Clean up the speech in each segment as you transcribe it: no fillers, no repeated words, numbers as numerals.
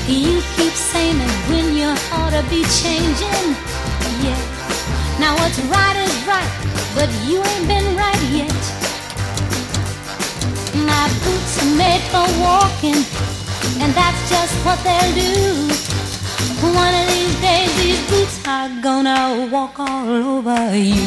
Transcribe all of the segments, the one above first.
You keep saying that when you ought to be changing. Yeah. Now what's right is right, but you ain't been right yet. My boots are made for walking, and that's just what they'll do. One of these days these boots are gonna walk all over you.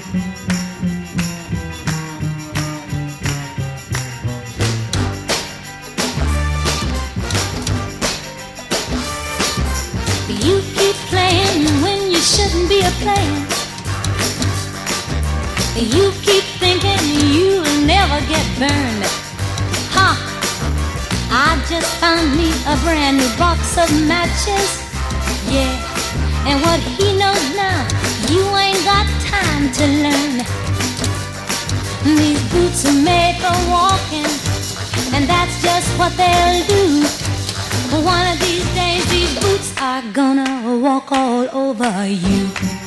You keep playing when you shouldn't be a playing. You keep thinking you'll never get burned. Ha! I just found me a brand new box of matches. Yeah, and what he knows now, you ain't got time to learn. These boots are made for walking, and that's just what they'll do. One of these days these boots are gonna walk all over you.